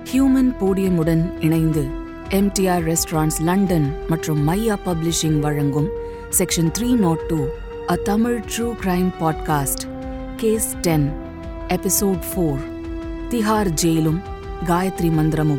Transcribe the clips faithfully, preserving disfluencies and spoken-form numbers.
Human போடியமுடன் இணைந்து MTR restaurants London மற்றும் மையா பப்ளிஷிங் வழங்கும் section three naught two a Tamil true crime podcast, case ten, episode four, Tihar ஜெயிலும் காயத்ரி மந்திரமும்.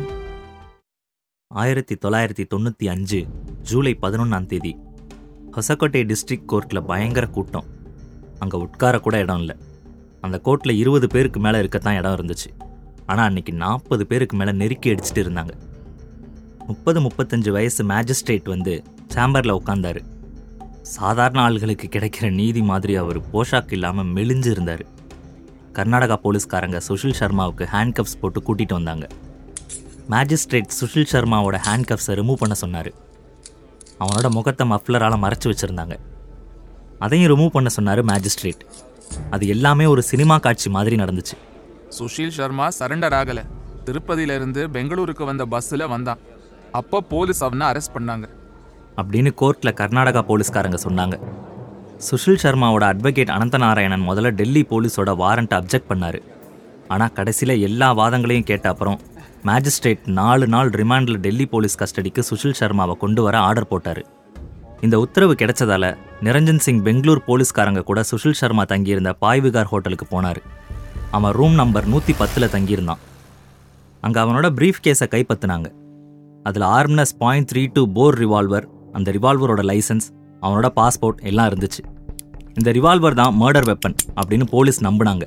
ஆயிரத்தி தொள்ளாயிரத்தி தொண்ணூற்றி அஞ்சு ஜூலை பதினொன்றாம் தேதி ஹொசகோட்டை டிஸ்ட்ரிக்ட் கோர்ட்டில் பயங்கர கூட்டம். அங்கே உட்கார கூட இடம் இல்லை. அந்த கோர்ட்டில் இருபது பேருக்கு மேலே இருக்கத்தான் இடம் இருந்துச்சு. ஆனால் அன்றைக்கி நாற்பது பேருக்கு மேலே நெருக்கி அடிச்சுட்டு இருந்தாங்க. முப்பது முப்பத்தஞ்சு வயசு மேஜிஸ்ட்ரேட் வந்து சேம்பரில் உட்காந்தாரு. சாதாரண ஆள்களுக்கு கிடைக்கிற நீதி மாதிரி அவர் போஷாக் இல்லாமல் மெலிஞ்சு இருந்தார். கர்நாடகா போலீஸ்காரங்க சுஷில் சர்மாவுக்கு ஹேண்ட்கப்ஸ் போட்டு கூட்டிகிட்டு வந்தாங்க. மேஜிஸ்ட்ரேட் சுஷில் சர்மாவோட ஹேண்ட்கப்ஸை ரிமூவ் பண்ண சொன்னார். அவனோட முகத்தை மஃப்ளரால் மறைச்சி வச்சுருந்தாங்க. அதையும் ரிமூவ் பண்ண சொன்னார் மேஜிஸ்ட்ரேட். அது எல்லாமே ஒரு சினிமா காட்சி மாதிரி நடந்துச்சு. சுஷில் சர்மா சரண்டர் ஆகலை. திருப்பதியிலிருந்து பெங்களூருக்கு வந்த பஸ்ஸில் வந்தான். அப்போ போலீஸ் அவனை அரெஸ்ட் பண்ணாங்க அப்படின்னு கோர்ட்டில் கர்நாடகா போலீஸ்காரங்க சொன்னாங்க. சுஷில் சர்மாவோட அட்வொகேட் அனந்தநாராயணன் முதல்ல டெல்லி போலீஸோட வாரண்ட்டை அப்ஜெக்ட் பண்ணார். ஆனால் கடைசியில் எல்லா வாதங்களையும் கேட்ட அப்புறம் மேஜிஸ்ட்ரேட் நாலு நாள் ரிமாண்டில் டெல்லி போலீஸ் கஸ்டடிக்கு சுஷில் சர்மாவை கொண்டு வர ஆர்டர் போட்டார். இந்த உத்தரவு கிடைச்சதால நிரஞ்சன் சிங் பெங்களூர் போலீஸ்காரங்க கூட சுஷில் சர்மா தங்கியிருந்த பாய்விகார் ஹோட்டலுக்கு போனார். அவன் ரூம் நம்பர் நூற்றி பத்தில் தங்கியிருந்தான். அங்கே அவனோட ப்ரீஃப் கேஸை கைப்பற்றினாங்க. அதில் ஆர்ம்னஸ் point three two bore revolver, அந்த ரிவால்வரோட லைசன்ஸ், அவனோட பாஸ்போர்ட் எல்லாம் இருந்துச்சு. இந்த ரிவால்வர் தான் மர்டர் வெப்பன் அப்படின்னு போலீஸ் நம்பினாங்க.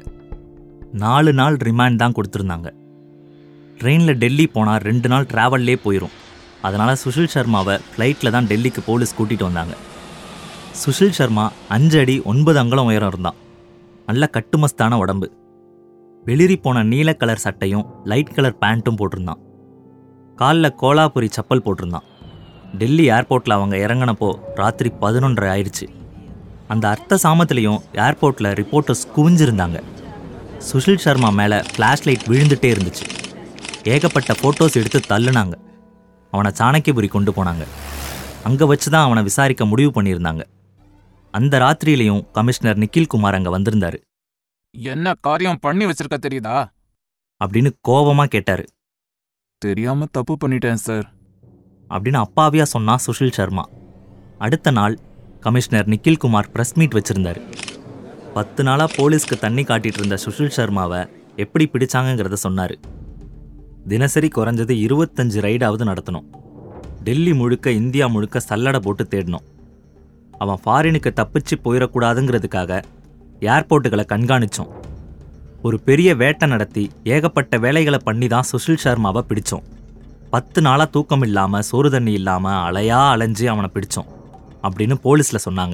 நாலு நாள் ரிமாண்ட் தான் கொடுத்துருந்தாங்க. ட்ரெயினில் டெல்லி போனால் ரெண்டு நாள் ட்ராவல்லே போயிடும். அதனால் சுஷில் சர்மாவை ஃப்ளைட்டில் தான் டெல்லிக்கு போலீஸ் கூட்டிகிட்டு வந்தாங்க. சுஷில் சர்மா அஞ்சு அடி ஒன்பது அங்குலம் உயரம் இருந்தான். நல்ல கட்டுமஸ்தான உடம்பு. வெளிரி போன நீல கலர் சட்டையும் லைட் கலர் பேண்ட்டும் போட்டிருந்தான். காலில் கோலாபுரி சப்பல் போட்டிருந்தான். டெல்லி ஏர்போர்ட்டில் அவங்க இறங்கினப்போ ராத்திரி பதினொன்றரை ஆயிடுச்சு. அந்த அர்த்த சாமத்துலேயும் ஏர்போர்ட்டில் ரிப்போர்ட்டர்ஸ் குவிஞ்சிருந்தாங்க. சுஷில் சர்மா மேலே ஃப்ளாஷ் லைட் விழுந்துகிட்டே இருந்துச்சு. ஏகப்பட்ட ஃபோட்டோஸ் எடுத்து தள்ளுனாங்க. அவனை சாணக்கியபுரி கொண்டு போனாங்க. அங்கே வச்சு தான் அவனை விசாரிக்க முடிவு பண்ணியிருந்தாங்க. அந்த ராத்திரியிலையும் கமிஷனர் நிக்கில் குமார் அங்கே வந்திருந்தாரு. என்ன காரியம் பண்ணி வச்சிருக்க தெரியுதா அப்படின்னு கோபமாக கேட்டார். தெரியாம தப்பு பண்ணிட்டேன் சார் அப்படின்னு அப்பாவியா சொன்னா சுஷில் சர்மா. அடுத்த நாள் commissioner Nikhil Kumar press meet வச்சிருந்தாரு. பத்து நாளாக போலீஸ்க்கு தண்ணி காட்டிட்டு இருந்த சுஷில் சர்மாவை எப்படி பிடிச்சாங்கிறத சொன்னார். தினசரி குறைஞ்சது இருபத்தஞ்சு ரைடாவது நடத்தணும். டெல்லி முழுக்க, இந்தியா முழுக்க சல்லடை போட்டு தேடணும். அவன் ஃபாரினுக்கு தப்பிச்சு போயிடக்கூடாதுங்கிறதுக்காக ஏர்போர்ட்டுகளை கண்காணித்தோம். ஒரு பெரிய வேட்டை நடத்தி ஏகப்பட்ட வேலைகளை பண்ணி தான் சுஷில் சர்மாவை பிடிச்சோம். பத்து நாளாக தூக்கம் இல்லாமல், சோறு தண்ணி இல்லாமல் அலையா அலைஞ்சி அவனை பிடிச்சோம் அப்படின்னு போலீஸில் சொன்னாங்க.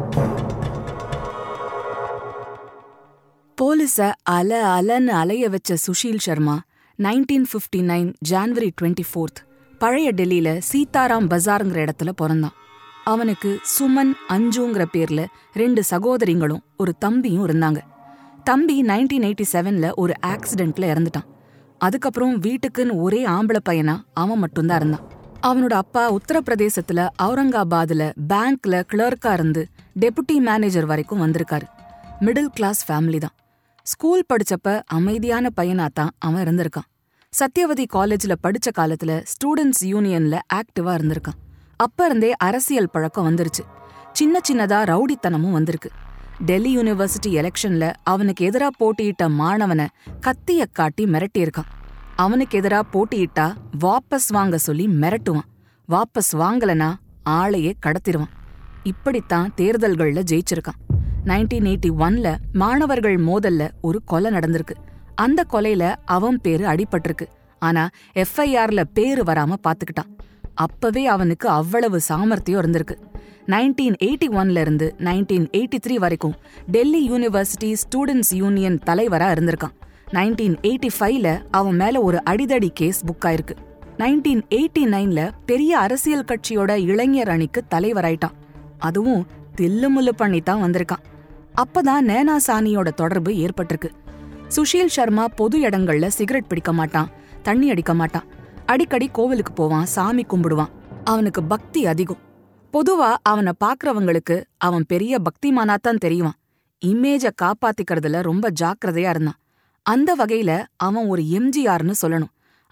போலீஸை அல அலன்னு அலைய வச்ச Sushil Sharma nineteen fifty nine January twenty fourth பழைய டெல்லியில சீதாராம் பஜாருங்கிற இடத்துல பிறந்தான். அவனுக்கு சுமன், அஞ்சுங்கிற பேர்ல ரெண்டு சகோதரிங்களும் ஒரு தம்பியும் இருந்தாங்க. தம்பி நைன்டீன் எயிட்டி செவன்ல ஒரு ஆக்சிடென்ட்ல இறந்துட்டான். அதுக்கப்புறம் வீட்டுக்குன்னு ஒரே ஆம்பளை பையனா அவன் மட்டும்தான் இருந்தான். அவனோட அப்பா உத்தரப்பிரதேசத்துல அவுரங்காபாத்ல பேங்க்ல கிளர்க்கா இருந்து டெபுட்டி மேனேஜர் வரைக்கும் வந்திருக்காரு. மிடில் கிளாஸ் ஃபேமிலி தான். ஸ்கூல் படிச்சப்ப அமைதியான பையனாத்தான் அவன் இருந்திருக்கான். சத்யவதி காலேஜ்ல படிச்ச காலத்துல ஸ்டூடெண்ட்ஸ் யூனியன்ல ஆக்டிவா இருந்திருக்கான். அப்ப இருந்தே அரசியல் பழக்கம் வந்துருச்சு. சின்ன சின்னதா ரவுடித்தனமும் வந்திருக்கு. டெல்லி யூனிவர்சிட்டி எலெக்ஷன்ல அவனுக்கு எதிரா போட்டியிட்ட மாணவனை கத்திய காட்டி மிரட்டியிருக்கான். அவனுக்கு எதிரா போட்டியிட்டா வாபஸ் வாங்க சொல்லி மிரட்டுவான். வாபஸ் வாங்கலனா ஆளையே கடத்திடுவான். இப்படித்தான் தேர்தல்கள்ல ஜெயிச்சிருக்கான். நைன்டீன் எயிட்டி ஒன்ல மாணவர்கள் மோதல்ல ஒரு கொலை நடந்திருக்கு. அந்த கொலையில அவன் பேரு அடிபட்டிருக்கு. ஆனா எஃப்ஐஆர்ல பேரு வராம பாத்துக்கிட்டான். அப்பவே அவனுக்கு அவ்வளவு சாமர்த்தியம் இருந்திருக்கு. நைன்டீன் எயிட்டி ஒன்ல இருந்து நைன்டீன் எயிட்டி த்ரீ வரைக்கும் டெல்லி யூனிவர்சிட்டி ஸ்டூடெண்ட்ஸ் யூனியன் தலைவரா இருந்திருக்கான். நைன்டீன் எயிட்டி ஃபைவ்ல அவன் மேல ஒரு அடிதடி கேஸ் புக் ஆயிருக்கு. நைன்டீன் எயிட்டி நைன்ல பெரிய அரசியல் கட்சியோட இளைஞர் அணிக்கு தலைவராயிட்டான். அதுவும் தில்லுமுல்லு பண்ணித்தான் வந்திருக்கான். அப்பதான் நேனா சானியோட தொடர்பு ஏற்பட்டிருக்கு. சுஷில் சர்மா பொது இடங்கள்ல சிகரெட் பிடிக்க மாட்டான், தண்ணி அடிக்க மாட்டான். அடிக்கடி கோவிலுக்கு போவான், சாமி கும்பிடுவான். அவனுக்கு பக்தி அதிகம். பொதுவா அவனை பாக்குறவங்களுக்கு அவன் பெரிய பக்திமானாத்தான் தெரியுவான். இமேஜ காப்பாத்திக்கிறதுல ரொம்ப ஜாக்கிரதையா இருந்தான். அந்த வகையில அவன் ஒரு எம்ஜிஆர்னு சொல்லணும்.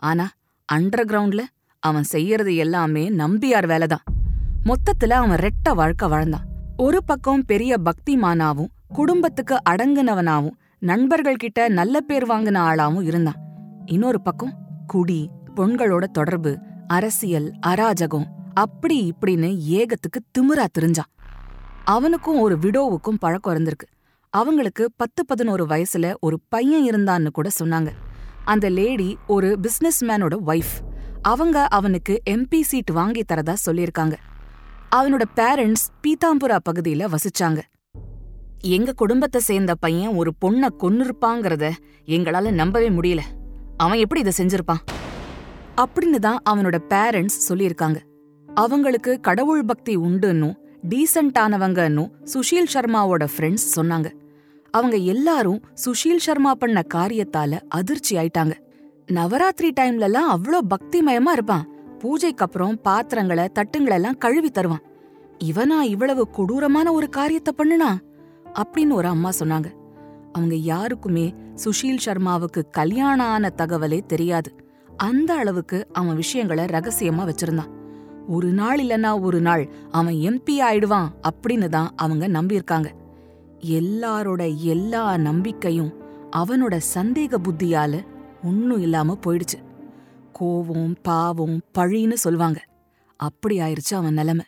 ஆனா அண்டர் கிரவுண்ட்ல அவன் செய்யறது எல்லாமே நம்பியார் வேலைதான். மொத்தத்துல அவன் ரெட்ட வாழ்க்கை வாழ்ந்தான். ஒரு பக்கம் பெரிய பக்திமானாவும் குடும்பத்துக்கு அடங்குனவனாவும் நண்பர்கள் கிட்ட நல்ல பேர் வாங்கின ஆளாவும் இருந்தான். இன்னொரு பக்கம் குடி, பொண்களோட தொடர்பு, அரசியல், அராஜகம் அப்படி இப்படின்னு ஏகத்துக்கு திமிரா திரிஞ்சான். அவனுக்கும் ஒரு விடோவுக்கும் பழக்கம் இருந்திருக்கு. அவங்களுக்கு பத்து பதினோரு வயசுல ஒரு பையன் இருந்தான்னு கூட சொன்னாங்க. அந்த லேடி ஒரு பிசினஸ் மேனோட ஒய்ஃப். அவங்க அவனுக்கு எம்பி சீட் வாங்கி தரதா சொல்லியிருக்காங்க. அவனோட பேரண்ட்ஸ் பீதாம்புரா பகுதியில வசிச்சாங்க. எங்க குடும்பத்தை சேர்ந்த பையன் ஒரு பொண்ணை கொன்னிருப்பாங்கிறத எங்களால நம்பவே முடியல. அவன் எப்படி இதை செஞ்சிருப்பான் அப்படின்னு தான் அவனோட பேரண்ட்ஸ் சொல்லியிருக்காங்க. அவங்களுக்கு கடவுள் பக்தி உண்டுன்னும் டீசென்டானவங்கன்னும் சுஷீல் சர்மாவோட ஃப்ரெண்ட்ஸ் சொன்னாங்க. அவங்க எல்லாரும் சுஷீல் சர்மா பண்ண காரியத்தால அதிர்ச்சி ஆயிட்டாங்க. நவராத்திரி டைம்லலாம் அவ்வளோ பக்திமயமா இருப்பான். பூஜைக்கு அப்புறம் பாத்திரங்களை தட்டுங்களெல்லாம் கழுவி தருவான். இவனா இவ்வளவு கொடூரமான ஒரு காரியத்தை பண்ணுனா அப்படின்னு ஒரு அம்மா சொன்னாங்க. அவங்க யாருக்குமே சுஷீல் சர்மாவுக்கு கல்யாணம் ஆன தகவலே தெரியாது. அந்த அளவுக்கு அவன் விஷயங்களை ரகசியமா வச்சிருந்தான். ஒரு நாள் இல்லனா ஒரு நாள் அவன் எம்பி ஆயிடுவான் அப்படின்னு தான் அவங்க நம்பியிருக்காங்க. எல்லாரோட எல்லா நம்பிக்கையும் அவனோட சந்தேக புத்தியால ஒன்னும் இல்லாம போயிடுச்சு. கோவம், பாவம், பழின்னு சொல்வாங்க. அப்படி ஆயிருச்சு அவன் நிலைமை.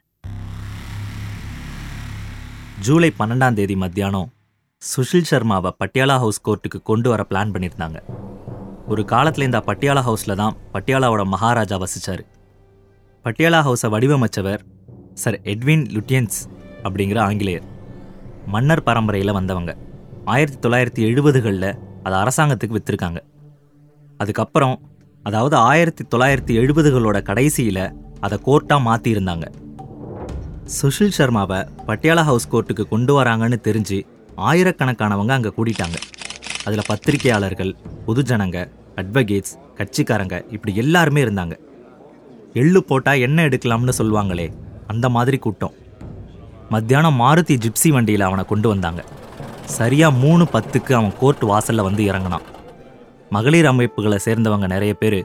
ஜூலை பன்னெண்டாம் தேதி மத்தியானம் சுஷீல் சர்மாவை பட்டியாலா ஹவுஸ் கோர்ட்டுக்கு கொண்டு வர பிளான் பண்ணியிருந்தாங்க. ஒரு காலத்தில் இந்த பட்டியாலா ஹவுஸில் தான் பட்டியாலாவோட மகாராஜா வசிச்சார். பட்டியாலா ஹவுஸை வடிவமைச்சவர் சர் எட்வின் லுட்டியன்ஸ் அப்படிங்கிற ஆங்கிலேயர். மன்னர் பரம்பரையில் வந்தவங்க. ஆயிரத்தி தொள்ளாயிரத்தி எழுபதுகளில் அதை அரசாங்கத்துக்கு விற்றுருக்காங்க. அதுக்கப்புறம் அதாவது ஆயிரத்தி தொள்ளாயிரத்தி எழுபதுகளோட கடைசியில் அதை கோர்ட்டாக மாற்றியிருந்தாங்க. சுஷீல் சர்மாவை பட்டியாலா ஹவுஸ் கோர்ட்டுக்கு கொண்டு வராங்கன்னு தெரிஞ்சு ஆயிரக்கணக்கானவங்க அங்கே கூட்டிட்டாங்க. அதில் பத்திரிகையாளர்கள், பொதுஜனங்க, அட்வொகேட்ஸ், கட்சிக்காரங்க இப்படி எல்லாருமே இருந்தாங்க. எள்ளு போட்டால் எண்ணெய் எடுக்கலாம்னு சொல்லுவாங்களே, அந்த மாதிரி கூட்டம். மத்தியானம் மாருதி ஜிப்சி வண்டியில் அவனை கொண்டு வந்தாங்க. சரியாக மூணு பத்துக்கு அவன் கோர்ட் வாசலில் வந்து இறங்கினான். மகளிர் அமைப்புகளை சேர்ந்தவங்க நிறைய பேர்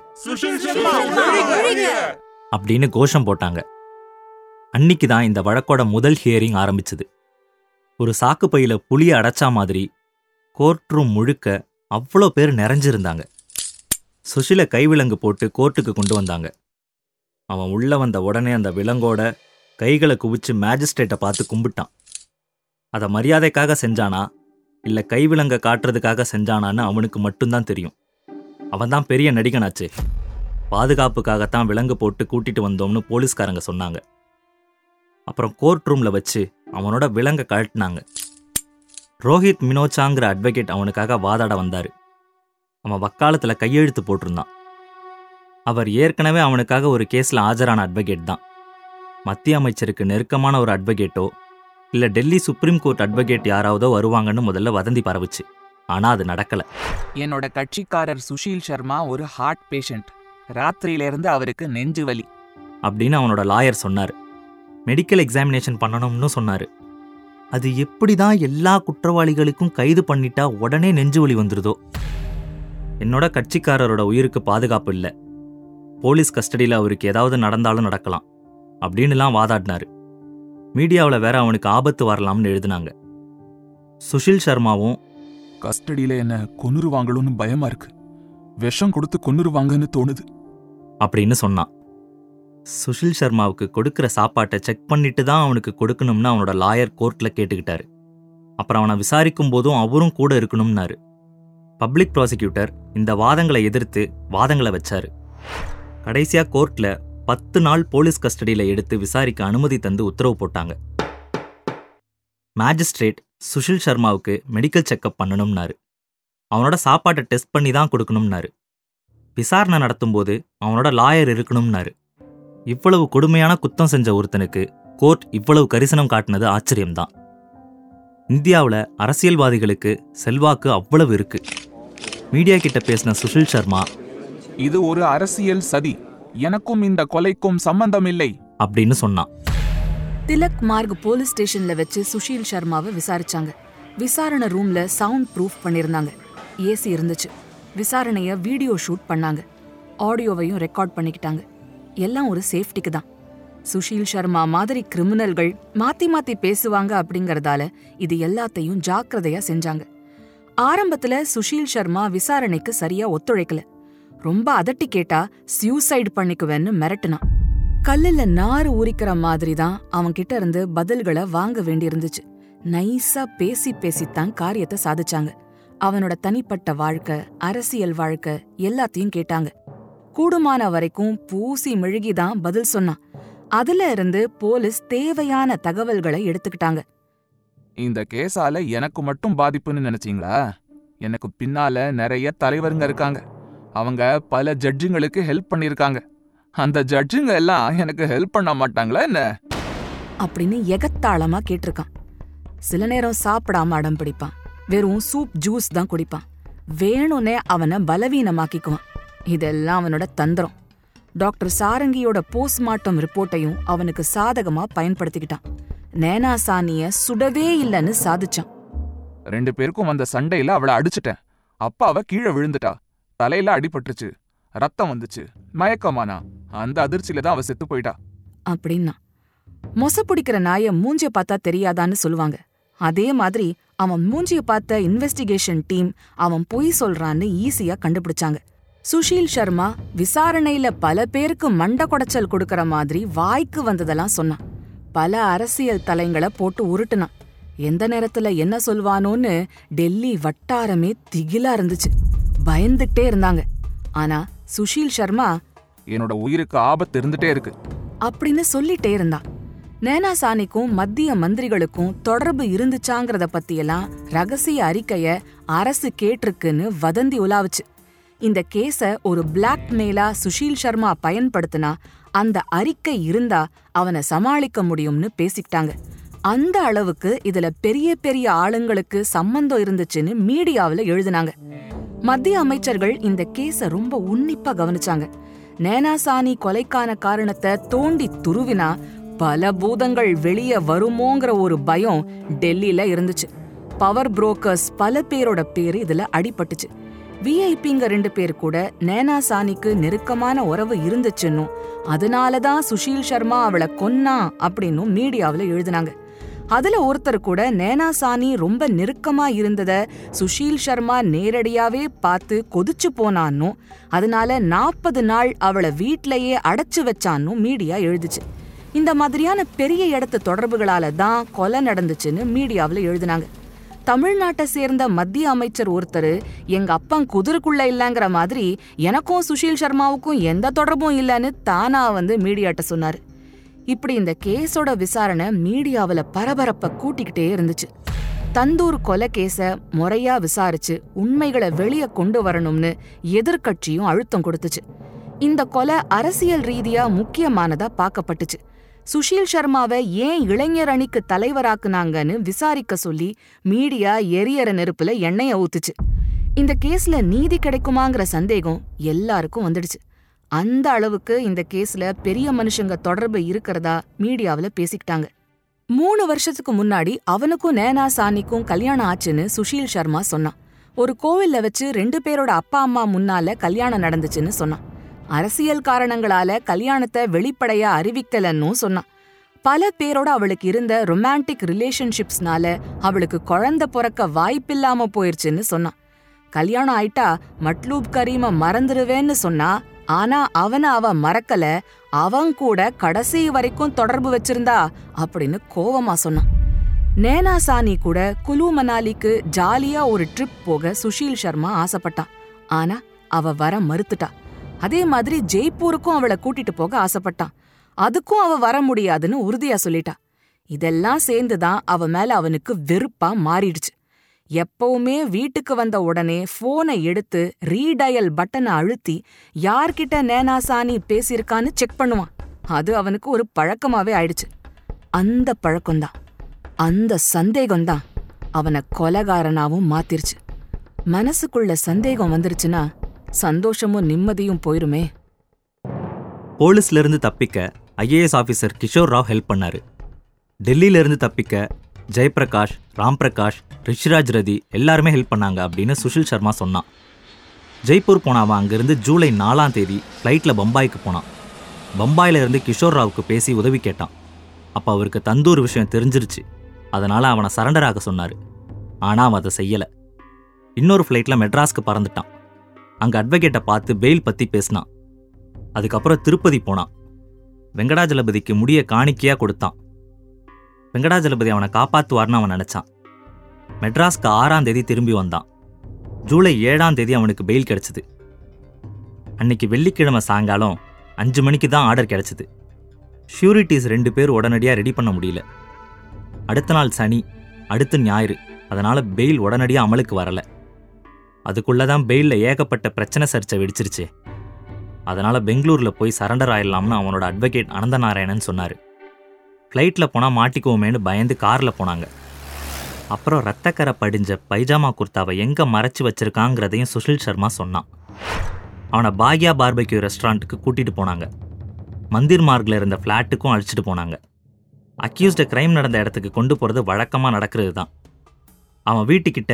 அப்படின்னு கோஷம் போட்டாங்க. அன்னைக்கு தான் இந்த வழக்கோட முதல் ஹியரிங் ஆரம்பிச்சது. ஒரு சாக்கு பையில புளிய அடைச்சா மாதிரி கோர்ட் ரூம் முழுக்க அவ்வளோ பேர் நிறைஞ்சிருந்தாங்க. சுஷீலை கைவிலங்கு போட்டு கோர்ட்டுக்கு கொண்டு வந்தாங்க. அவன் உள்ள வந்த உடனே அந்த விலங்கோட கைகளை குவிச்சு மேஜிஸ்ட்ரேட்டை பார்த்து கும்பிட்டான். அதை மரியாதைக்காக செஞ்சானா இல்லை கைவிலங்கை காட்டுறதுக்காக செஞ்சானான்னு அவனுக்கு மட்டும்தான் தெரியும். அவன் தான் பெரிய நடிகனாச்சு. பாதுகாப்புக்காகத்தான் விலங்கு போட்டு கூட்டிட்டு வந்தோம்னு போலீஸ்காரங்க சொன்னாங்க. அப்புறம் கோர்ட் ரூமில் வச்சு அவனோட விலங்கை கழட்டினாங்க. ரோஹித் மினோச்சாங்கிற அட்வொகேட் அவனுக்காக வாதாட வந்தார். அவன் வக்காலத்தில் கையெழுத்து போட்டிருந்தான். அவர் ஏற்கனவே அவனுக்காக ஒரு கேஸில் ஆஜரான அட்வொகேட் தான். மத்திய அமைச்சருக்கு நெருக்கமான ஒரு அட்வொகேட்டோ இல்லை டெல்லி சுப்ரீம் கோர்ட் அட்வொகேட் யாராவதோ வருவாங்கன்னு முதல்ல வதந்தி பரவுச்சு. ஆனால் அது நடக்கலை. என்னோட கட்சிக்காரர் சுஷீல் சர்மா ஒரு ஹார்ட் பேஷண்ட். ராத்திரியிலிருந்து அவருக்கு நெஞ்சு வலி அப்படின்னு அவனோட லாயர் சொன்னார். மெடிக்கல் எக்ஸாமினேஷன் பண்ணணும்னு சொன்னார். அது எப்படி தான் எல்லா குற்றவாளிகளுக்கும் கைது பண்ணிட்டா உடனே நெஞ்சு வலி வந்துடுதோ. என்னோட கட்சிக்காரரோட உயிருக்கு பாதுகாப்பு இல்லை, போலீஸ் கஸ்டடியில் அவருக்கு ஏதாவது நடந்தாலும் நடக்கலாம் அப்படின்னுலாம் வாதாடினார். மீடியாவில் வேற அவனுக்கு ஆபத்து வரலாம்னு எழுதினாங்க. சுஷீல் சர்மாவும் கஸ்டடியில் என்ன கொன்னுருவாங்களோன்னு பயமா இருக்கு, விஷம் கொடுத்து கொன்னுருவாங்கன்னு தோணுது அப்படின்னு சொன்னான். சுஷீல் சர்மாவுக்கு கொடுக்குற சாப்பாட்டை செக் பண்ணிட்டு தான் அவனுக்கு கொடுக்கணும்னு அவனோட லாயர் கோர்ட்டில் கேட்டுக்கிட்டாரு. அப்புறம் அவனை விசாரிக்கும் போதும் அவரும் கூட இருக்கணும்னாரு. பப்ளிக் ப்ராசிக்யூட்டர் இந்த வாதங்களை எதிர்த்து வாதங்களை வச்சாரு. கடைசியாக கோர்ட்டில் பத்து நாள் போலீஸ் கஸ்டடியில் எடுத்து விசாரிக்க அனுமதி தந்து உத்தரவு போட்டாங்க. மேஜிஸ்ட்ரேட் சுஷீல் சர்மாவுக்கு மெடிக்கல் செக்கப் பண்ணணும்னாரு. அவனோட சாப்பாட்டை டெஸ்ட் பண்ணி தான் கொடுக்கணும்னாரு. விசாரணை நடத்தும்போது அவனோட லாயர் இருக்கணும்னாரு. இவ்வளவு கொடுமையான குத்தம் செஞ்ச ஒருத்தனுக்கு கோர்ட் இவ்வளவு கரிசனம் காட்டினது ஆச்சரியம்தான். இந்தியாவில் அரசியல்வாதிகளுக்கு செல்வாக்கு அவ்வளவு இருக்கு. மீடியா கிட்ட பேசின சுஷீல் சர்மா, இது ஒரு அரசியல் சதி, எனக்கும் இந்த கொலைக்கும் சம்பந்தம் இல்லை அப்படின்னு சொன்னான். திலக் மார்க் போலீஸ் ஸ்டேஷன்ல வச்சு சுஷீல் சர்மாவை விசாரிச்சாங்க. விசாரணை ரூம்ல சவுண்ட் ப்ரூஃப் பண்ணிருந்தாங்க. ஏசி இருந்துச்சு. விசாரணைய வீடியோ ஷூட் பண்ணாங்க. ஆடியோவையும் ரெக்கார்ட் பண்ணிக்கிட்டாங்க. எல்லாம் ஒரு சேஃப்டிக்கு தான். சுஷீல் சர்மா மாதிரி கிரிமினல்கள் மாத்தி மாத்தி பேசுவாங்க அப்படிங்கறதால இது எல்லாத்தையும் ஜாக்கிரதையா செஞ்சாங்க. ஆரம்பத்துல சுஷீல் சர்மா விசாரணைக்கு சரியா ஒத்துழைக்கல. ரொம்ப அதட்டி கேட்டா சியூசைடு பண்ணிக்குவேன்னு மிரட்டுனான். கல்லுல நாறு ஊறிக்கிற மாதிரி தான் அவன் கிட்ட இருந்து பதில்களை வாங்க வேண்டியிருந்துச்சு. நைஸா பேசி பேசித்தான் காரியத்தை சாதிச்சாங்க. அவனோட தனிப்பட்ட வாழ்க்கை, அரசியல் வாழ்க்கை எல்லாத்தையும் கேட்டாங்க. கூடுமான வரைக்கும் பூசி மெழுகிதான் பதில் சொன்னான். அதுல இருந்து போலீஸ் தேவையான தகவல்களை எடுத்துக்கிட்டாங்க. இந்த கேஸால எனக்கு மட்டும் பாதிப்புன்னு நினைச்சீங்களா? எனக்கு பின்னால நிறைய தலைவருங்க இருக்காங்க. அவங்க பல ஜட்ஜுங்களுக்கு ஹெல்ப் பண்ணிருக்காங்க. அந்த ஜட்ஜுங்க எல்லாம் எனக்கு ஹெல்ப் பண்ண மாட்டாங்களா என்ன அப்படின்னு எகத்தாளமா கேட்டிருக்கான். சில நேரம் சாப்பிடாம அடம் பிடிப்பான். வெறும் சூப் ஜூஸ் தான் குடிப்பான். வேணும்னே அவனை பலவீனமாக்கிக்குவான். இதெல்லாம் அவனோட தந்திரம். டாக்டர் சாரங்கியோட போஸ்ட்மார்ட்டம் ரிப்போர்ட்டையும் அவனுக்கு சாதகமா பயன்படுத்திக்கிட்டான். நேனா சானிய சுடவே இல்லைன்னு சாதிச்சான். ரெண்டு பேருக்கும் அந்த சண்டையில அவளை அடிச்சுட்டேன். அப்ப அவ கீழே விழுந்துட்டா. தலையில அடிபட்டுச்சு, ரத்தம் வந்துச்சு, மயக்கமானா. அந்த அதிர்ச்சியில தான் அவ செத்து போயிட்டா அப்படின்னா. மொச பிடிக்கிற நாய மூஞ்சிய பார்த்தா தெரியாதான்னு சொல்லுவாங்க. அதே மாதிரி அவன் மூஞ்சிய பார்த்த இன்வெஸ்டிகேஷன் டீம் அவன் பொய் சொல்றான்னு ஈஸியா கண்டுபிடிச்சாங்க. சுஷீல் சர்மா விசாரணையில பல பேருக்கு மண்ட கொடைச்சல் கொடுக்கற மாதிரி வாய்க்கு வந்ததெல்லாம் சொன்னான். பல அரசியல் தலைங்களை போட்டு உருட்டுனான். எந்த நேரத்துல என்ன சொல்வானோன்னு டெல்லி வட்டாரமே திகிலா இருந்துச்சு. பயந்துட்டே இருந்தாங்க. ஆனா சுஷீல் சர்மா என்னோட உயிருக்கு ஆபத்து இருந்துட்டே இருக்கு அப்படின்னு சொல்லிட்டே இருந்தான். நேனா சானிக்கும் மத்திய மந்திரிகளுக்கும் தொடர்பு இருந்துச்சாங்கிறத பத்தியெல்லாம் ரகசிய அறிக்கைய அரசு கேட்டிருக்குன்னு வதந்தி உலாவுச்சு. இந்த கேஸ ஒரு பிளாக்மெயிலா சுஷீல் சர்மா பயன்படுத்தினா அந்த அறிக்கை இருந்தா அவனை சமாளிக்க முடியும்னு பேசிக்கிட்டாங்க. அந்த அளவுக்கு இதுல பெரிய பெரிய ஆளுங்களுக்கு சம்பந்தம் இருந்துச்சுன்னு மீடியாவில எழுதினாங்க. மத்திய அமைச்சர்கள் இந்த கேஸ ரொம்ப உன்னிப்பா கவனிச்சாங்க. நேனா சானி கொலைக்கான காரணத்தை தோண்டி துருவினா பல பூதங்கள் வெளியே வருமோங்கிற ஒரு பயம் டெல்லியில இருந்துச்சு. பவர் புரோக்கர்ஸ் பல பேரோட பேரு இதுல அடிபட்டுச்சு. விஐபிங்க ரெண்டு பேர் கூட நேனா சானிக்கு நெருக்கமான உறவு இருந்துச்சுன்னும் அதனாலதான் சுஷீல் சர்மா அவளை கொன்னா அப்படின்னும் மீடியாவில எழுதினாங்க. அதுல ஒருத்தர் கூட நேனா சானி ரொம்ப நெருக்கமா இருந்தத சுஷீல் சர்மா நேரடியாவே பார்த்து கொதிச்சு போனான்னும் அதனால நாற்பது நாள் அவளை வீட்லயே அடைச்சு வச்சான்னும் மீடியா எழுதுச்சு. இந்த மாதிரியான பெரிய இடத்து தொடர்புகளால தான் கொலை நடந்துச்சுன்னு மீடியாவில எழுதினாங்க. தமிழ்நாட்டை சேர்ந்த மத்திய அமைச்சர் ஒருத்தர் எங்க அப்பன் குதிரைக்குள்ள இல்லங்கிற மாதிரி எனக்கும் சுஷீல் சர்மாவுக்கும் எந்த தொடர்பும் இல்லைன்னு தானா வந்து மீடியாட்ட சொன்னாரு. இப்படி இந்த கேஸோட விசாரணை மீடியாவில பரபரப்ப கூட்டிக்கிட்டே இருந்துச்சு. தந்தூர் கொலை கேஸ முறையா விசாரிச்சு உண்மைகளை வெளியே கொண்டு வரணும்னு எதிர்கட்சியும் அழுத்தம் கொடுத்துச்சு. இந்த கொலை அரசியல் ரீதியா முக்கியமானதா பார்க்கப்பட்டுச்சு. சுஷீல் சர்மாவை ஏன் இளைஞர் அணிக்கு தலைவராக்குனாங்கன்னு விசாரிக்க சொல்லி மீடியா எரியற நெருப்புல எண்ணெய ஊத்துச்சு. இந்த கேஸ்ல நீதி கிடைக்குமாங்கிற சந்தேகம் எல்லாருக்கும் வந்துடுச்சு. அந்த அளவுக்கு இந்த கேஸ்ல பெரிய மனுஷங்க தொடர்பு இருக்கிறதா மீடியாவில பேசிக்கிட்டாங்க. மூணு வருஷத்துக்கு முன்னாடி அவனுக்கும் நேனா சானிக்கும் கல்யாணம் ஆச்சுன்னு சுஷீல் சர்மா சொன்னான். ஒரு கோவில்ல வச்சு ரெண்டு பேரோட அப்பா அம்மா முன்னால கல்யாணம் நடந்துச்சுன்னு சொன்னான். அரசியல் காரணங்களால கல்யாணத்தை வெளிப்படையா அறிவிக்கலன்னு சொன்னான். பல பேரோட அவளுக்கு இருந்த ரொமான்டிக் ரிலேஷன்ஷிப்ஸ்னால அவளுக்கு குழந்தை பிறக்க வாய்ப்பில்லாம போயிருச்சுன்னு சொன்னான். கல்யாணம் ஆயிட்டா மட்லூப் கரீம மறந்துருவேன்னு சொன்னா, ஆனா அவனை அவ மறக்கல, அவன் கூட கடைசி வரைக்கும் தொடர்பு வச்சிருந்தா அப்படின்னு கோவமா சொன்னான். நேனா சானி கூட குலு மனாலிக்கு ஜாலியா ஒரு ட்ரிப் போக சுஷீல் சர்மா ஆசைப்பட்டான். ஆனா அவ வர மறுத்துட்டா. அதே மாதிரி ஜெய்ப்பூருக்கும் அவளை கூட்டிட்டு போக ஆசைப்பட்டான். அதுக்கும் அவ வர முடியாதுன்னு உறுதியா சொல்லிட்டா. இதெல்லாம் சேர்ந்துதான் அவ மேல அவனுக்கு வெறுப்பா மாறிடுச்சு. எப்பவுமே வீட்டுக்கு வந்த உடனே போனை எடுத்து ரீடயல் பட்டனை அழுத்தி யார்கிட்ட நேனா சானி பேசியிருக்கான்னு செக் பண்ணுவான். அது அவனுக்கு ஒரு பழக்கமாவே ஆயிடுச்சு. அந்த பழக்கம்தான், அந்த சந்தேகம்தான் அவனை கொலைகாரனாவும் மாத்திருச்சு. மனசுக்குள்ள சந்தேகம் வந்துருச்சுன்னா சந்தோஷமும் நிம்மதியும் போயிருமே. போலீஸ்ல இருந்து தப்பிக்க IAS officer Kishore Rao help பண்ணாரு. டெல்லியில இருந்து தப்பிக்க ஜெயபிரகாஷ், ராம்பிரகாஷ், ரிஷிராஜ் ரதி எல்லாருமே ஹெல்ப் பண்ணாங்க அப்படின்னு சுஷீல் சர்மா சொன்னான். ஜெய்ப்பூர் போன அவன் அங்கிருந்து ஜூலை நாலாம் தேதி ஃப்ளைட்டில் பம்பாய்க்கு போனான். பம்பாயில இருந்து கிஷோர் ராவுக்கு பேசி உதவி கேட்டான். அப்போ அவருக்கு தந்தூர் விஷயம் தெரிஞ்சிருச்சு. அதனால் அவனை சரண்டர் ஆக சொன்னார். ஆனால் அவன் அதை செய்யலை. இன்னொரு ஃப்ளைட்டில் மெட்ராஸ்க்கு பறந்துட்டான். அங்கே அட்வொகேட்டை பார்த்து பெயில் பற்றி பேசினான். அதுக்கப்புறம் திருப்பதி போனான். வெங்கடாஜலபதிக்கு முடிய காணிக்கையாக கொடுத்தான். வெங்கடாஜலபதி அவனை காப்பாற்றுவார்னு அவன் நினச்சான். மெட்ராஸ்க்கு ஆறாம் தேதி திரும்பி வந்தான். ஜூலை ஏழாம் தேதி அவனுக்கு பெயில் கிடைச்சிது. அன்னைக்கு வெள்ளிக்கிழமை சாயங்காலம் அஞ்சு மணிக்கு தான் ஆர்டர் கிடைச்சிது. ஷூரிட்டிஸ் ரெண்டு பேர் உடனடியாக ரெடி பண்ண முடியல. அடுத்த நாள் சனி, அடுத்து ஞாயிறு. அதனால் பெயில் உடனடியாக அமலுக்கு வரலை. அதுக்குள்ளே தான் பெயிலில் ஏகப்பட்ட பிரச்சனை சர்ச்சை வெடிச்சிருச்சு. அதனால் பெங்களூரில் போய் சரண்டர் ஆயிடலாம்னு அவனோட அட்வொகேட் அனந்தநாராயணன் சொன்னார். ஃப்ளைட்டில் போனால் மாட்டிக்குவோமேனு பயந்து காரில் போனாங்க. அப்புறம் ரத்தக்கரை படிஞ்ச பைஜாமா குர்த்தாவை எங்கே மறைச்சி வச்சிருக்காங்கிறதையும் சுஷில் சர்மா சொன்னான். அவனை பாக்யா பார்பெக்யூ ரெஸ்டாரண்ட்டுக்கு கூட்டிகிட்டு போனாங்க. மந்திர் மார்க்கில் இருந்த ஃப்ளாட்டுக்கும் அழைச்சிட்டு போனாங்க. அக்யூஸ்ட கிரைம் நடந்த இடத்துக்கு கொண்டு போகிறது வழக்கமாக நடக்கிறது தான். அவன் வீட்டுக்கிட்ட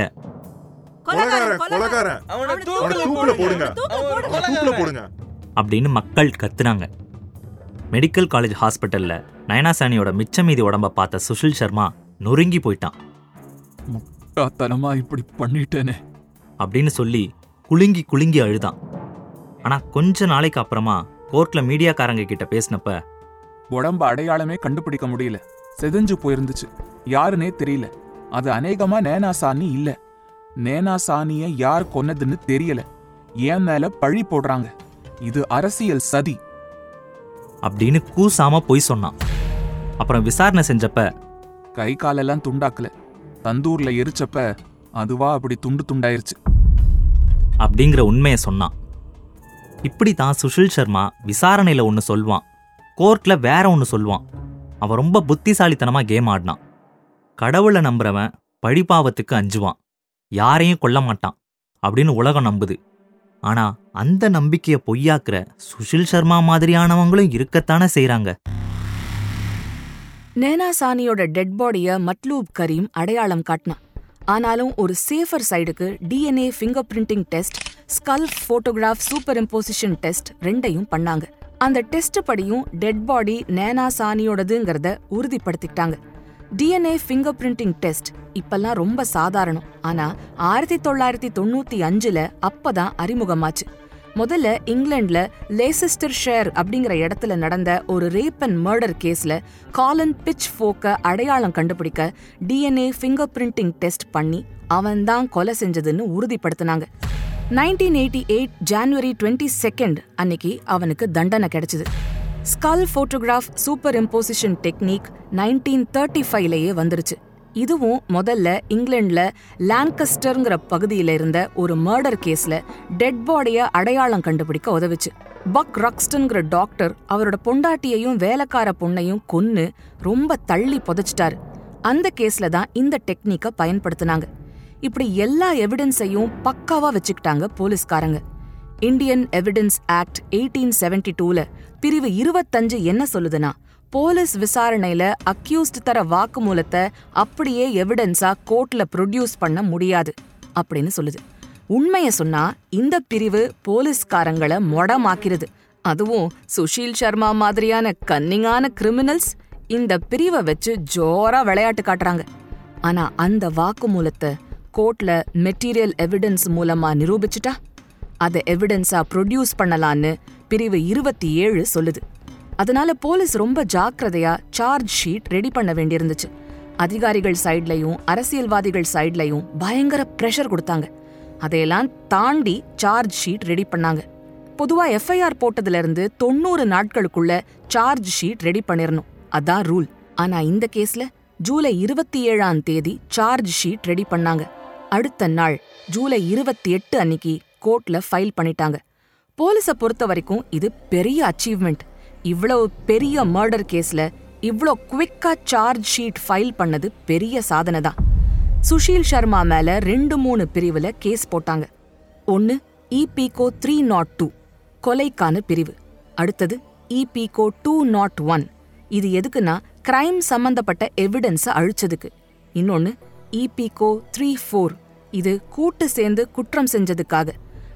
அப்படின்னு மக்கள் கத்துனாங்க. மெடிக்கல் காலேஜ் ஹாஸ்பிட்டலில் நயனாசானியோட மிச்ச மீதி உடம்ப பார்த்த சுஷில் சர்மா நொறுங்கி போயிட்டான். முட்டாத்தனமா இப்படி பண்ணிட்டேனே அப்படின்னு சொல்லி குலுங்கி குலுங்கி அழுதான். ஆனால் கொஞ்ச நாளைக்கு அப்புறமா கோர்ட்டில் மீடியாக்காரங்க கிட்ட பேசினப்ப, உடம்ப அடையாளமே கண்டுபிடிக்க முடியல, செதஞ்சு போயிருந்துச்சு, யாருன்னே தெரியல, அது அநேகமா நேனாசானி இல்ல, நேனாசானிய யார் கொன்னதுன்னு தெரியல, என் மேல பழி போடுறாங்க, இது அரசியல் சதி அப்படின்னு கூசாம போய் சொன்னான். அப்புறம் விசாரணை செஞ்சப்ப, கை காலெல்லாம் துண்டாக்கல, தந்தூர்ல எரிச்சப்ப அதுவா அப்படி துண்டு துண்டாயிருச்சு அப்படிங்கிற உண்மையை சொன்னான். இப்படி தான் சுஷில் சர்மா விசாரணையில ஒன்று சொல்வான், கோர்ட்ல வேற ஒன்று சொல்வான். அவன் ரொம்ப புத்திசாலித்தனமா கேம் ஆடினான். கடவுளை நம்புறவன் பழிபாவத்துக்கு அஞ்சுவான், யாரையும் கொல்ல மாட்டான் அப்படின்னு உலகம் நம்புது. ஆனா அந்த நம்பிக்கையை பொய்யாக்குற சுஷில் சர்மா மாதிரியானவங்களும் இருக்கத்தானே செய்யறாங்க. நேனாசானியோட டெட் பாடிய மட்லூப் கரீம் அடையாளம் காட்டினான். ஆனாலும் ஒரு சேஃபர் சைடுக்கு DNA fingerprinting test, skull photograph superimposition test ரெண்டையும் பண்ணாங்க. அந்த டெஸ்ட் படியும் டெட் பாடி நேனாசானியோடதுங்கிறத உறுதிப்படுத்திக்கிட்டாங்க. டிஎன்ஏ ஃபிங்கர் பிரிண்டிங் டெஸ்ட் இப்பெல்லாம் ரொம்ப சாதாரணம். ஆனா ஆயிரத்தி தொள்ளாயிரத்தி தொண்ணூத்தி அஞ்சுல அப்பதான் அறிமுகமாச்சு. முதல்ல இங்கிலாந்துல லேசெஸ்டர் ஷேர் அப்படிங்கிற இடத்துல நடந்த ஒரு ரேப் அண்ட் மர்டர் கேஸ்ல காலன் பிட்ச் ஃபோக்க அடையாளம் கண்டுபிடிக்க டிஎன்ஏ ஃபிங்கர் பிரிண்டிங் டெஸ்ட் பண்ணி அவன் தான் கொலை செஞ்சதுன்னு உறுதிப்படுத்தினாங்க. Nineteen eighty eight January twenty second அன்னைக்கு அவனுக்கு தண்டனை கிடைச்சது. Skull photograph superimposition technique nineteen thirty ஃபைவ்லயே வந்துருச்சு. இதுவும் முதல்ல இங்கிலாந்துல லான்கஸ்டர்ங்கிற பகுதியில இருந்த ஒரு மர்டர் கேஸ்ல டெட் பாடிய அடையாளம் கண்டுபிடிக்க உதவுச்சு. பக் ரக்ஸ்டன்கிற டாக்டர் அவரோட பொண்டாட்டியையும் வேலைக்கார பொண்ணையும் கொன்னு ரொம்ப தள்ளி புதைச்சிட்டாரு. அந்த கேஸ்ல தான் இந்த டெக்னிக்கை பயன்படுத்தினாங்க. இப்படி எல்லா எவிடன்ஸையும் பக்காவா வச்சுக்கிட்டாங்க போலீஸ்காரங்க. Indian evidence act eighteen seventy டூல பிரிவு இருபத்தஞ்சு என்ன சொல்லுதுன்னா, போலீஸ் விசாரணையில அக்யூஸ்ட் தர வாக்குமூலத்தை அப்படியே எவிடன்ஸா கோர்ட்ல ப்ரொடியூஸ் பண்ண முடியாது அப்படின்னு சொல்லுது. உண்மைய சொன்னா இந்த பிரிவு போலீஸ்காரங்களை மொடமாக்கிறது. அதுவும் சுஷீல் சர்மா மாதிரியான கன்னிங்கான கிரிமினல்ஸ் இந்த பிரிவை வச்சு ஜோரா விளையாட்டு காட்டுறாங்க. ஆனா அந்த வாக்குமூலத்தை கோர்ட்ல மெட்டீரியல் எவிடன்ஸ் மூலமா நிரூபிச்சுட்டா அதை எவிடன்ஸா ப்ரொடியூஸ் பண்ணலான்னு பிரிவு இருபத்தி ஏழு சொல்லுது. அதனால போலீஸ் ரொம்ப ஜாக்கிரதையா சார்ஜ் ஷீட் ரெடி பண்ண வேண்டியிருந்துச்சு. அதிகாரிகள் சைட்லையும் அரசியல்வாதிகள் சைட்லையும் பயங்கர பிரஷர் கொடுத்தாங்க. அதையெல்லாம் தாண்டி சார்ஜ் ஷீட் ரெடி பண்ணாங்க. பொதுவா எஃப்ஐஆர் போட்டதுல இருந்து தொண்ணூறு நாட்களுக்குள்ள சார்ஜ் ஷீட் ரெடி பண்ணிரணும், அதான் ரூல். ஆனா இந்த கேஸ்ல ஜூலை இருபத்தி ஏழாம் தேதி சார்ஜ் ஷீட் ரெடி பண்ணாங்க. அடுத்த நாள் ஜூலை இருபத்தி எட்டு அன்னைக்கு கோர்ட்ல ஃபைல் பண்ணிட்டாங்க. போலீஸை பொறுத்த வரைக்கும் இது பெரிய அச்சீவ்மெண்ட். இவ்வளவு பெரிய மர்டர் கேஸ்ல இவ்ளோ குவிக்கா சார்ஜ் ஷீட் ஃபைல் பண்ணது பெரிய சாதனை தான். சுஷீல் சர்மா மேல ரெண்டு மூணு பிரிவுல கேஸ் போட்டாங்க. ஒன்னு இபிகோ த்ரீ நாட் டூ கொலைக்கான பிரிவு. அடுத்தது இபிகோ டூ நாட் ஒன், இது எதுக்குன்னா கிரைம் சம்பந்தப்பட்ட எவிடன்ஸை அழிச்சதுக்கு. இன்னொன்னு இபிகோ த்ரீ ஃபோர், இது கூட்டு சேர்ந்து குற்றம் செஞ்சதுக்காக.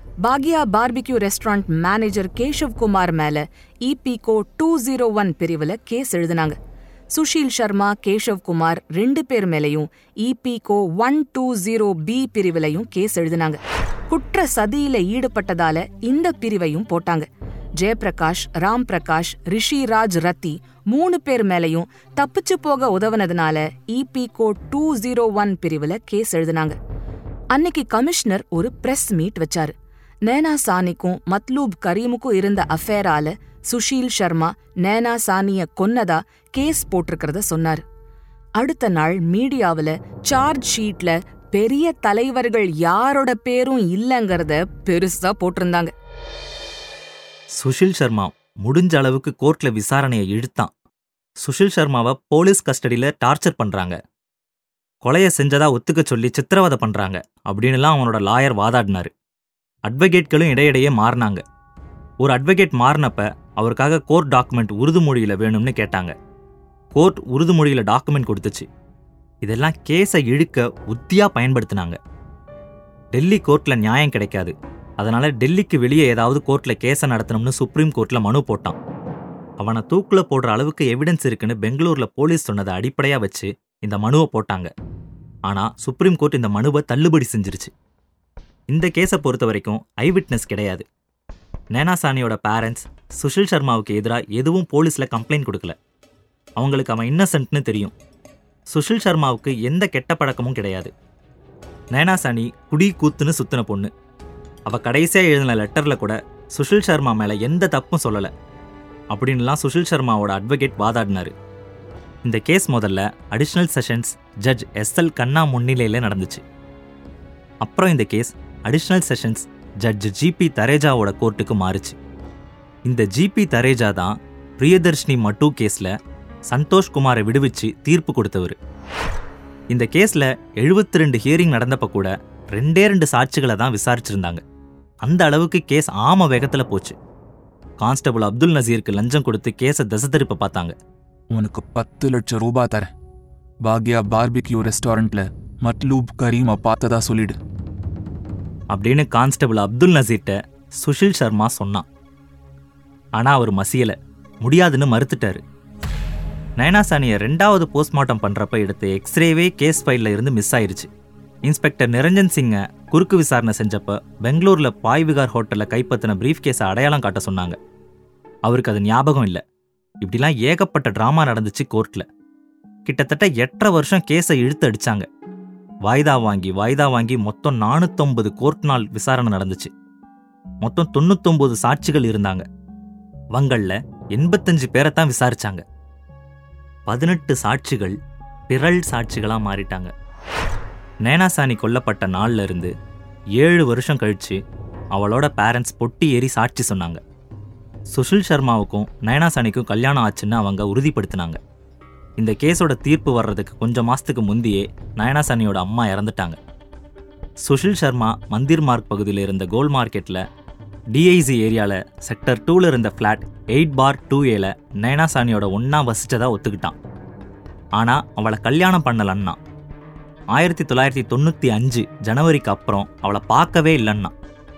பாக்யா barbecue restaurant manager Keshav Kumar மேல இபிகோ டூ ஜீரோ ஒன் பிரிவுல கேஸ் எழுதினாங்க. சுஷீல் சர்மா, கேஷவ் குமார் ரெண்டு பேர் மேலையும் இபிகோ ஒன் டூ ஜீரோ பி பிரிவிலையும் கேஸ் எழுதினாங்க. குற்ற சதியில ஈடுபட்டதால இந்த பிரிவையும் போட்டாங்க. ஜெயபிரகாஷ், ராம் பிரகாஷ், ரிஷிராஜ் ரத்தி மூணு பேர் மேலையும் தப்பிச்சு போக உதவுனதுனால இபிகோ டூ ஜீரோ ஒன் பிரிவுல கேஸ் எழுதினாங்க. அன்னைக்கு கமிஷனர் ஒரு பிரஸ் மீட் வச்சாரு. நேனா சானிக்கும் மத்லூப் கரீமுக்கும் இருந்த அஃபேரால சுஷீல் சர்மா நேனா சானிய கொன்னதா கேஸ் போட்டிருக்கிறத சொன்னாரு. அடுத்த நாள் மீடியாவுல சார்ஜ் ஷீட்ல பெரிய தலைவர்கள் யாரோட பேரும் இல்லங்கறத பெருசா போட்டிருந்தாங்க. சுஷில் சர்மா முடிஞ்ச அளவுக்கு கோர்ட்ல விசாரணையை இழுத்தான். சுஷில் சர்மாவை போலீஸ் கஸ்டடியில டார்ச்சர் பண்றாங்க, கொலையை செஞ்சதா ஒத்துக்க சொல்லி சித்திரவதை பண்றாங்க அப்படின்னுலாம் அவனோட லாயர் வாதாடினாரு. அட்வொகேட்களும் இடையிடையே மாறினாங்க. ஒரு அட்வொகேட் மாறினப்ப அவருக்காக கோர்ட் டாக்குமெண்ட் உருது மொழியில வேணும்னு கேட்டாங்க. கோர்ட் உருது மொழியில டாக்குமெண்ட் கொடுத்துச்சு. இதெல்லாம் கேஸை இழுக்க உத்தியா பயன்படுத்தினாங்க. டெல்லி கோர்ட்ல நியாயம் கிடைக்காது, அதனால டெல்லிக்கு வெளியே ஏதாவது கோர்ட்ல கேஸை நடத்தணும்னு சுப்ரீம் கோர்ட்ல மனு போட்டான். அவனை தூக்குல போடுற அளவுக்கு எவிடன்ஸ் இருக்குன்னு பெங்களூர்ல போலீஸ் சொன்னதை அடிப்படையா வச்சு இந்த மனுவை போட்டாங்க. ஆனா சுப்ரீம் கோர்ட் இந்த மனுவை தள்ளுபடி செஞ்சிருச்சு. இந்த கேஸை பொறுத்த வரைக்கும் ஐ விட்னஸ் கிடையாது. நேனா சானியோட பேரண்ட்ஸ் சுஷில் சர்மாவுக்கு எதிராக எதுவும் போலீஸ்ல கம்ப்ளைண்ட் கொடுக்கல. அவங்களுக்கு அவன் இன்னசென்ட்னு தெரியும். சுஷில் சர்மாவுக்கு எந்த கெட்ட பழக்கமும் கிடையாது. நேனா சானி குடி கூத்துன்னு சுத்தின பொண்ணு. அவ கடைசியா எழுதின லெட்டர்ல கூட சுஷில் சர்மா மேல எந்த தப்பும் சொல்லல அப்படின்லாம் சுஷில் சர்மாவோட அட்வொகேட் வாதாடினாரு. இந்த கேஸ் முதல்ல additional sessions judge S L Khanna முன்னிலையில நடந்துச்சு. அப்புறம் இந்த கேஸ் அடிஷனல் செஷன்ஸ் ஜட்ஜ் ஜிபி தரேஜாவோட கோர்ட்டுக்கு மாறுச்சு. இந்த ஜிபி தரேஜா தான் பிரியதர்ஷினி மட்டு கேஸ்ல சந்தோஷ் குமாரை விடுவிச்சு தீர்ப்பு கொடுத்தவர். இந்த கேஸ்ல எழுபத்தி ரெண்டு ஹியரிங் நடந்தப்ப கூட ரெண்டே ரெண்டு சாட்சிகளை தான் விசாரிச்சிருந்தாங்க. அந்த அளவுக்கு கேஸ் ஆம வேகத்துல போச்சு. கான்ஸ்டபிள் அப்துல் நசீருக்கு லஞ்சம் கொடுத்து கேஸை தசை திருப்ப பார்த்தாங்க. உனக்கு பத்து லட்சம் ரூபாய் தரேன், பாக்யா பார்பிக்யூ ரெஸ்டாரண்ட்ல மத்லூப் கரீமை பார்த்ததா சொல்லிடு அப்படின்னு கான்ஸ்டபிள் அப்துல் நசீர்ட்ட சுஷில் சர்மா சொன்னான். ஆனா அவர் மசியல, முடியாதுன்னு மறுத்துட்டாரு. நயனா சானியை ரெண்டாவது போஸ்ட்மார்ட்டம் பண்றப்ப எடுத்த எக்ஸ்ரேவே கேஸ் ஃபைல்ல இருந்து மிஸ் ஆயிருச்சு. இன்ஸ்பெக்டர் நிரஞ்சன் சிங்கை குறுக்கு விசாரணை செஞ்சப்ப பெங்களூர்ல பாய்விகார் ஹோட்டல்ல கைப்பற்றின பிரீஃப் கேஸை அடையாளம் காட்ட சொன்னாங்க. அவருக்கு அது ஞாபகம் இல்லை. இப்படிலாம் ஏகப்பட்ட டிராமா நடந்துச்சு கோர்ட்ல. கிட்டத்தட்ட எட்டரை வருஷம் கேஸை இழுத்து அடிச்சாங்க. வாய்தா வாங்கி வாய்தா வாங்கி மொத்தம் நானூத்தொன்பது கோர்ட் நாள் விசாரணை நடந்துச்சு. மொத்தம் தொண்ணூத்தொன்பது சாட்சிகள் இருந்தாங்க. வங்கள்ல எண்பத்தஞ்சு பேரைத்தான் விசாரிச்சாங்க. பதினெட்டு சாட்சிகள் பிறல் சாட்சிகளா மாறிட்டாங்க. நேனா சானி கொல்லப்பட்ட நாள்ல இருந்து ஏழு வருஷம் கழிச்சு அவளோட பேரண்ட்ஸ் பொட்டி ஏறி சாட்சி சொன்னாங்க. சுஷில் சர்மாவுக்கும் நயனா சானிக்கும் கல்யாணம் ஆச்சுன்னு அவங்க உறுதிப்படுத்தினாங்க. இந்த கேஸோட தீர்ப்பு வர்றதுக்கு கொஞ்சம் மாசத்துக்கு முந்தையே நயனா சானியோட அம்மா இறந்துட்டாங்க. சுஷில் சர்மா மந்திர் மார்க் பகுதியில் இருந்த கோல் மார்க்கெட்ல டிஐசி ஏரியால செக்டர் டூல இருந்த ஃபிளாட் எயிட் பார் டூ ஏல நயனா சானியோட ஒன்னா வசிச்சதா ஒத்துக்கிட்டான். ஆனா அவளை கல்யாணம் பண்ணலன்னா. ஆயிரத்தி தொள்ளாயிரத்தி தொண்ணூத்தி அஞ்சு ஜனவரிக்கு அப்புறம் அவளை பார்க்கவே இல்லைன்னா.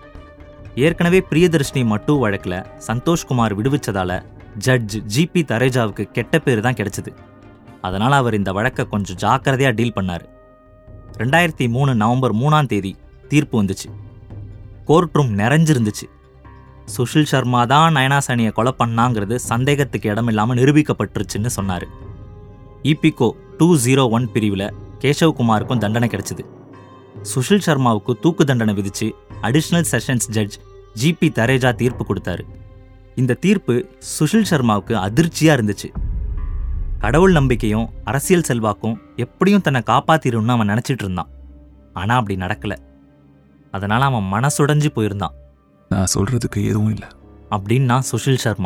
ஏற்கனவே பிரியதர்ஷினி மட்டு வழக்குல சந்தோஷ்குமார் விடுவிச்சதால ஜட்ஜ் ஜிபி தரேஜாவுக்கு கெட்ட பேர் தான் கிடைச்சது. அதனால அவர் இந்த வழக்கை கொஞ்சம் ஜாக்கிரதையா டீல் பண்ணாரு. ரெண்டாயிரத்தி மூணு நவம்பர் மூணாம் தேதி தீர்ப்பு வந்துச்சு. கோர்ட் ரூம் நிறைஞ்சிருந்துச்சு. சுஷில் சர்மா தான் நயனா சானியை கொலை பண்ணாங்கிறது சந்தேகத்துக்கு இடமில்லாம நிரூபிக்கப்பட்டுருச்சுன்னு சொன்னாரு. இபிகோ டூ ஜீரோ ஒன் பிரிவில் கேஷவ்குமாருக்கும் தண்டனை கிடைச்சது. சுஷில் சர்மாவுக்கு தூக்கு தண்டனை விதிச்சு அடிஷனல் செஷன்ஸ் ஜட்ஜ் ஜிபி தரேஜா தீர்ப்பு கொடுத்தாரு. இந்த தீர்ப்பு சுஷில் சர்மாவுக்கு அதிர்ச்சியா இருந்துச்சு. கடவுள் நம்பிக்கையும் அரசியல் செல்வாக்கும் எப்படியும் தன்னை காப்பாத்திரும்னு அவன் நினைச்சிட்டு இருந்தான். ஆனா அப்படி நடக்கல. அதனால அவன் மனசுடைஞ்சு போயிருந்தான். நான் சொல்றதுக்கு எதுவும் இல்லை அப்படின்னா சுஷில் சர்மா.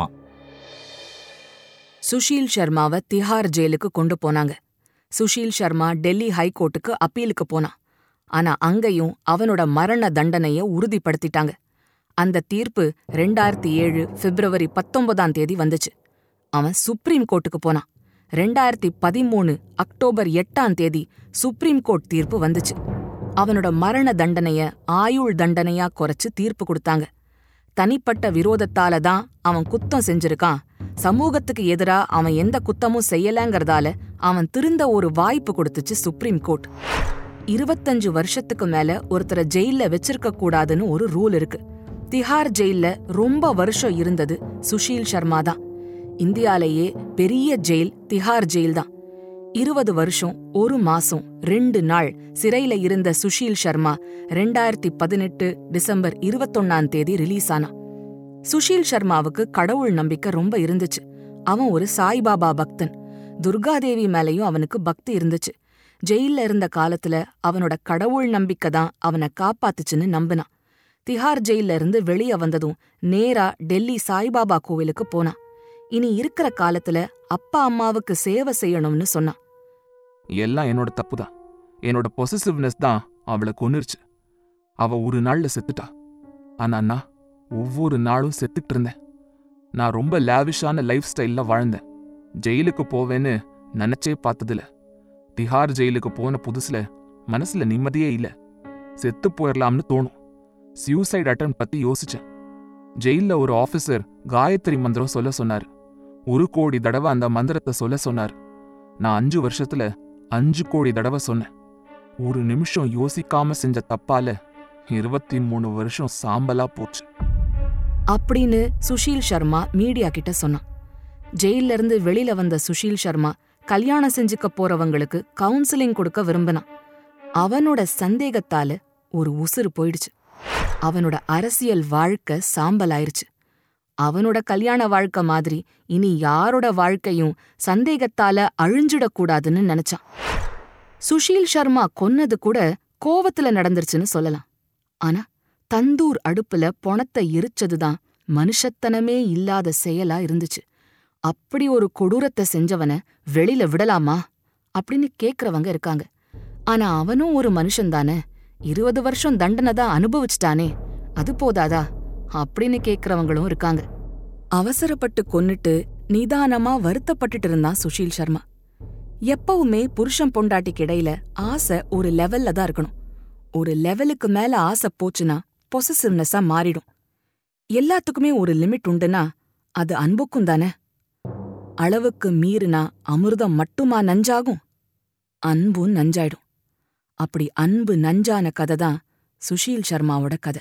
சுஷீல் சர்மாவை திஹார் ஜெயிலுக்கு கொண்டு போனாங்க. சுஷீல் சர்மா டெல்லி ஹைகோர்ட்டுக்கு அப்பீலுக்கு போனான். ஆனா அங்கேயும் அவனோட மரண தண்டனைய உறுதிப்படுத்திட்டாங்க. அந்த தீர்ப்பு ரெண்டாயிரத்தி ஏழு பிப்ரவரி பத்தொன்பதாம் தேதி வந்துச்சு. அவன் சுப்ரீம் கோர்ட்டுக்கு போனான். ரெண்டாயிரத்தி பதிமூணு அக்டோபர் எட்டாம் தேதி சுப்ரீம் கோர்ட் தீர்ப்பு வந்துச்சு. அவனோட மரண தண்டனைய ஆயுள் தண்டனையா குறைச்சு தீர்ப்பு கொடுத்தாங்க. தனிப்பட்ட விரோதத்தால தான் அவன் குத்தம் செஞ்சிருக்கான், சமூகத்துக்கு எதிரா அவன் எந்த குத்தமும் செய்யலங்கிறதால அவன் திருந்த ஒரு வாய்ப்பு கொடுத்துச்சு சுப்ரீம் கோர்ட். இருபத்தஞ்சு வருஷத்துக்கு மேல ஒருத்தரை ஜெயில வச்சிருக்க கூடாதுன்னு ஒரு ரூல் இருக்கு. திஹார் ஜெயில ரொம்ப வருஷம் இருந்தது சுஷீல் சர்மா தான். இந்தியாலேயே பெரிய ஜெயில் திஹார் ஜெயில் தான். இருபது வருஷம் ஒரு மாசம் ரெண்டு நாள் சிறையில இருந்த சுஷீல் சர்மா ரெண்டாயிரத்தி பதினெட்டு டிசம்பர் இருபத்தொன்னாம் தேதி ரிலீஸ் ஆனான். சுஷீல் சர்மாவுக்கு கடவுள் நம்பிக்கை ரொம்ப இருந்துச்சு. அவன் ஒரு சாய்பாபா பக்தன். துர்காதேவி மேலையும் அவனுக்கு பக்தி இருந்துச்சு. ஜெயில இருந்த காலத்துல அவனோட கடவுள் நம்பிக்கை தான் அவனை காப்பாத்துச்சுன்னு நம்பினான். திஹார் ஜெயில இருந்து வெளியே வந்ததும் நேரா டெல்லி சாய்பாபா கோவிலுக்கு போனான். இனி இருக்கிற காலத்துல அப்பா அம்மாவுக்கு சேவை செய்யணும்னு சொன்னான். எல்லாம் என்னோட தப்புதான். என்னோட பொசசிவ்னஸ் தான் அவளை கொன்னுருச்சு. அவ ஒரு நாள்ல செத்துட்டா. ஆனா நான் ஒவ்வொரு நாளும் செத்துட்டு இருந்தேன். நான் ரொம்ப லேவிஷான லைஃப் ஸ்டைல்ல வாழ்ந்தேன். ஜெயிலுக்கு போவேன்னு நினைச்சே பார்த்ததில்ல. திஹார் ஜெயிலுக்கு போன புதுசுல மனசுல நிம்மதியே இல்ல. செத்து போயிடலாம்னு தோணும். சியூசைட் அட்டம் பத்தி யோசிச்சேன். ஜெயில ஒரு ஆபீசர் காயத்ரி மந்திரம் சொல்ல சொன்னாரு. ஒரு கோடி தடவை அந்த மந்திரத்தை சொல்ல சொன்னார். நான் அஞ்சு வருஷத்துல அஞ்சு கோடி தடவை சொன்னேன். ஒரு நிமிஷம் யோசிக்காம செஞ்ச தப்பால இருபத்தி மூணு வருஷம் சாம்பலா போச்சு அப்படின்னு சுஷீல் சர்மா மீடியா கிட்ட சொன்னான். ஜெயில இருந்து வெளியில வந்த சுஷீல் சர்மா கல்யாணம் செஞ்சுக்க போறவங்களுக்கு கவுன்சிலிங் கொடுக்க விரும்பினான். அவனோட சந்தேகத்தால ஒரு உசுறு போயிடுச்சு. அவனோட அரசியல் வாழ்க்கை சாம்பலாயிருச்சு. அவனோட கல்யாண வாழ்க்கை மாதிரி இனி யாரோட வாழ்க்கையும் சந்தேகத்தால அழிஞ்சிடக்கூடாதுன்னு நினைச்சான். சுஷீல் சர்மா கொன்னது கூட கோவத்துல நடந்துருச்சுன்னு சொல்லலாம். ஆனா தந்தூர் அடுப்புல பொணத்தை எரிச்சதுதான் மனுஷத்தனமே இல்லாத செயலா இருந்துச்சு. அப்படி ஒரு கொடூரத்தை செஞ்சவன வெளியில விடலாமா அப்படின்னு கேக்குறவங்க இருக்காங்க. ஆனா அவனும் ஒரு மனுஷன்தானே, இருபது வருஷம் தண்டனை தான் அனுபவிச்சிட்டானே, அது போதாதா அப்படின்னு கேக்குறவங்களும் இருக்காங்க. அவசரப்பட்டு கொன்னுட்டு நிதானமா வருத்தப்பட்டுட்டு இருந்தான் சுஷீல் சர்மா. எப்பவுமே புருஷன் பொண்டாட்டிக்கு இடையில ஆசை ஒரு லெவல்ல தான் இருக்கணும். ஒரு லெவலுக்கு மேல ஆசை போச்சுன்னா பொசசிவ்னஸா மாறிடும். எல்லாத்துக்குமே ஒரு லிமிட் உண்டுனா அது அன்புக்கும் தானே. அளவுக்கு மீறினா அமிர்தம் மட்டுமா நஞ்சாகும்? அன்பும் நஞ்சாயிடும். அப்படி அன்பு நஞ்சான கதை தான் சுஷீல் சர்மாவோட கதை.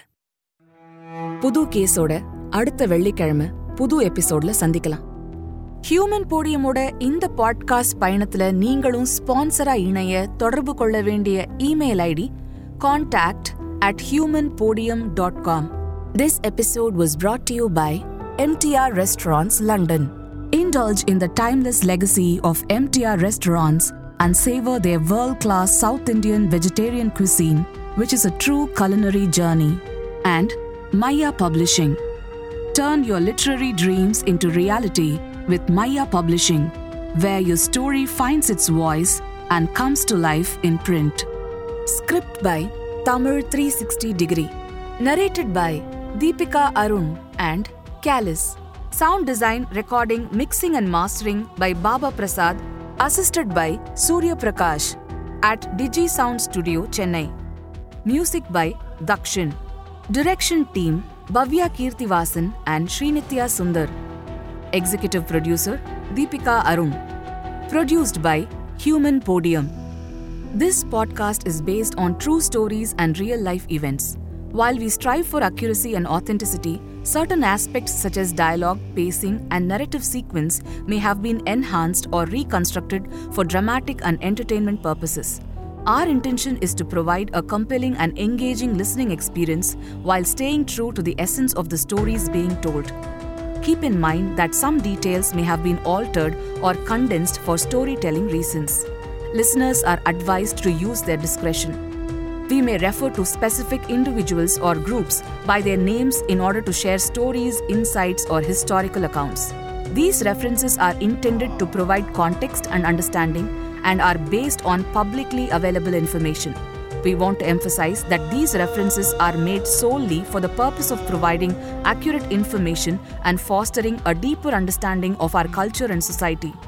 புது கேஸோட அடுத்த வெள்ளிக்கிழமை புது எபிசோட்ல சந்திக்கலாம். ஹியூமன் போடியமோட இந்த பாட்காஸ்ட் பயணத்துல நீங்களும் ஸ்பான்சரா இணைய தொடர்பு கொள்ள வேண்டிய email ID contact at human podium dot com. This episode was brought to you by M T R Restaurants, London. Indulge in the timeless legacy of M T R Restaurants and savor their world-class South Indian vegetarian cuisine, which is a true culinary journey. And Maya Publishing. Turn your literary dreams into reality with Maya Publishing, where your story finds its voice and comes to life in print. Script by Tamil three sixty degree. Narrated by Deepika Arun and Callus. Sound design, recording, mixing and mastering by Baba Prasad. Assisted by Surya Prakash at Digi Sound Studio, Chennai. Music by Dakshin. Direction team Bhavya Kirtivasan and Srinitya Sundar. Executive producer Deepika Arun. Produced by Human Podium. This podcast is based on true stories and real-life events. While we strive for accuracy and authenticity, certain aspects such as dialogue, pacing, and narrative sequence may have been enhanced or reconstructed for dramatic and entertainment purposes. Our intention is to provide a compelling and engaging listening experience while staying true to the essence of the stories being told. Keep in mind that some details may have been altered or condensed for storytelling reasons. Listeners are advised to use their discretion. We may refer to specific individuals or groups by their names in order to share stories, insights, or historical accounts. These references are intended to provide context and understanding and are based on publicly available information. We want to emphasize that these references are made solely for the purpose of providing accurate information and fostering a deeper understanding of our culture and society.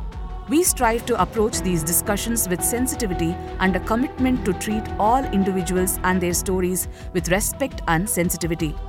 We strive to approach these discussions with sensitivity and a commitment to treat all individuals and their stories with respect and sensitivity.